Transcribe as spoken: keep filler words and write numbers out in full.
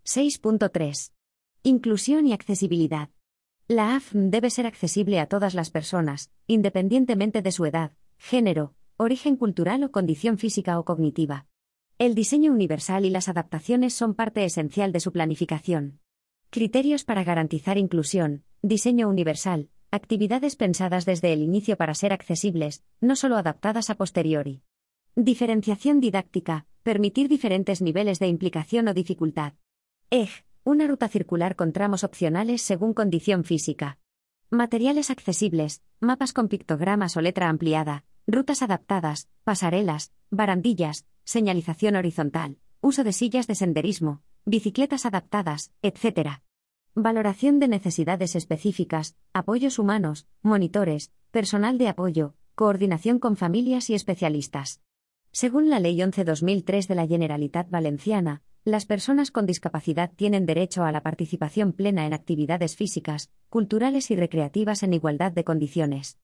seis punto tres. Inclusión y accesibilidad. La A F M debe ser accesible a todas las personas, independientemente de su edad, género, origen cultural o condición física o cognitiva. El diseño universal y las adaptaciones son parte esencial de su planificación. Criterios para garantizar inclusión, diseño universal, actividades pensadas desde el inicio para ser accesibles, no solo adaptadas a posteriori. Diferenciación didáctica, permitir diferentes niveles de implicación o dificultad. E G, una ruta circular con tramos opcionales según condición física. Materiales accesibles, mapas con pictogramas o letra ampliada, rutas adaptadas, pasarelas, barandillas, señalización horizontal, uso de sillas de senderismo, bicicletas adaptadas, etcétera. Valoración de necesidades específicas, apoyos humanos, monitores, personal de apoyo, coordinación con familias y especialistas. Según la Ley once barra dos mil tres de la Generalitat Valenciana, las personas con discapacidad tienen derecho a la participación plena en actividades físicas, culturales y recreativas en igualdad de condiciones.